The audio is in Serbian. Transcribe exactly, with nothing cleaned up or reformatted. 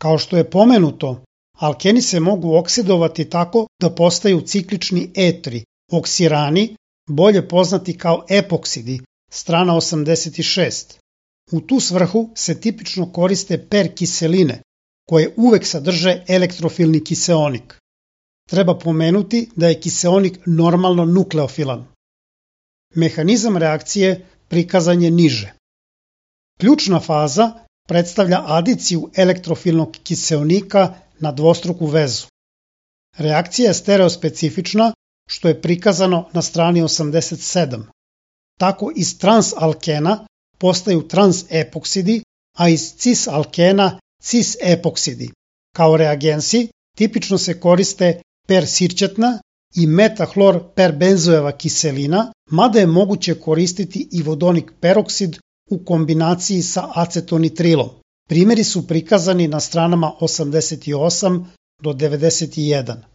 Kao što je pomenuto, alkeni se mogu oksidovati tako da postaju ciklični etri, oksirani, bolje poznati kao epoksidi, strana osamdeset šest. U tu svrhu se tipično koriste perkiseline, koje uvek sadrže elektrofilni kiseonik. Treba pomenuti da je kiseonik normalno nukleofilan. Mehanizam reakcije prikazan je niže. Ključna faza predstavlja adiciju elektrofilnog kiseonika na dvostruku vezu. Reakcija je stereospecifična, što je prikazano na strani osamdeset sedam. Tako iz transalkena postaju transepoksidi, a iz cisalkena cisepoksidi. Kao reagensi tipično se koriste persirćetna i metahlor perbenzoeva kiselina, mada je moguće koristiti i vodonik peroksid u kombinaciji sa acetonitilom. Primjeri su prikazani na stranama osamdeset osam do devedeset jedan.